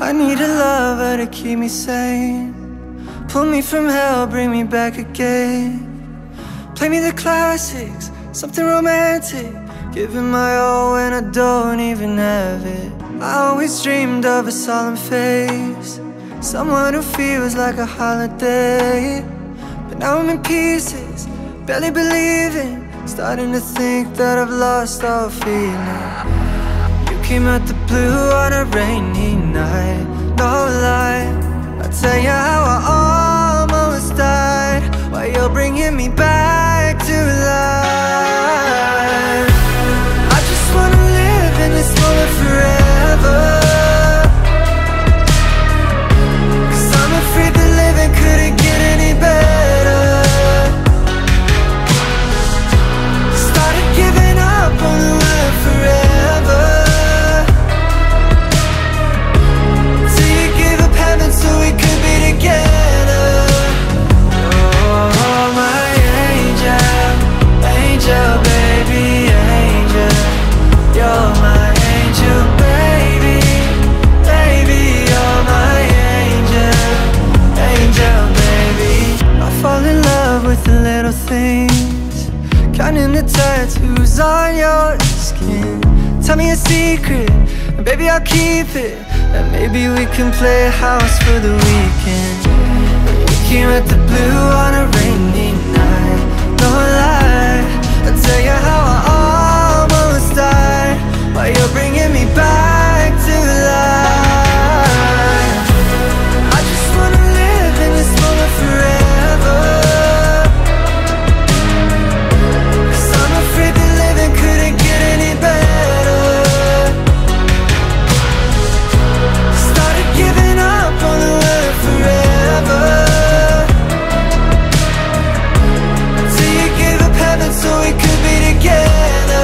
I need a lover to keep me sane. Pull me from hell, bring me back again. Play me the classics, something romantic. Giving my all when I don't even have it. I always dreamed of a solemn face, someone who feels like a holiday. But now I'm in pieces, barely believing, starting to think that I've lost all feeling. You came out the blue on a rainy night, no lie. I'll tell you how I almost died, while you're bringing me back to life. I just wanna live in this moment forever, 'cause I'm afraid that living couldn't get any better. Started giving up on the word forever, till you gave up heaven so we could be together. Oh, my angel, angel, baby, angel. You're my angel, baby, baby. You're my angel, angel, baby. I fall in love with the little things, counting the tattoos on your skin. Tell me a secret, and baby I'll keep it, and maybe we can play house for the weekend. We came at the blue on a rainy night, no lie. I'll tell you how I almost died, while you're bringing me back to life. I just wanna live in this moment forever, 'cause I'm afraid that living couldn't get any better. Started giving up on the word forever, till you gave up heaven so we could be together.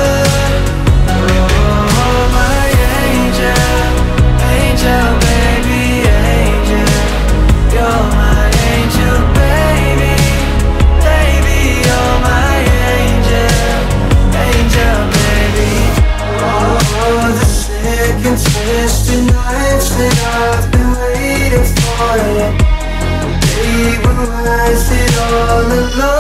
Oh, my angel, angel, baby, angel. You're my angel, baby, baby. You're my angel, angel, baby. Oh, the sick and twisted nights that I've been waiting for you, they were worth it all alone.